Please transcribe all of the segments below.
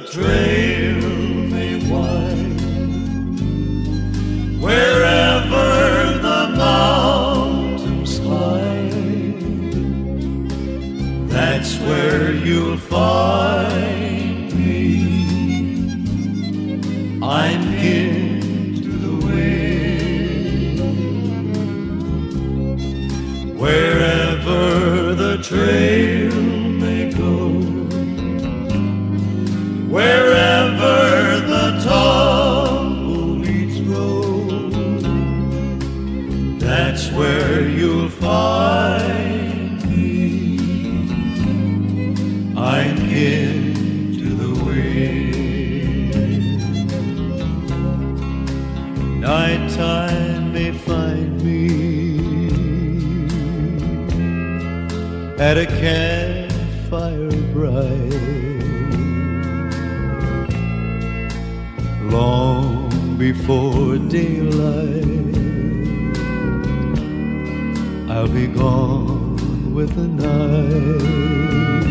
trail may wind, wherever the mountains climb, that's where you'll find me. I'm into the wind, wherever the trail may go, wherever the tumbleweeds roll, that's where you'll find me. I'm into the wind. Nighttime may find me at a campfire bright, long before daylight. I'll be gone with the night.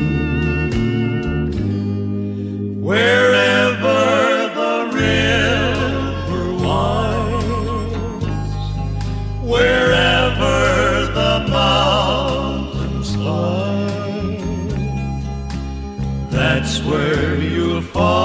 Wherever the river winds, wherever the mountains climb, that's where you'll find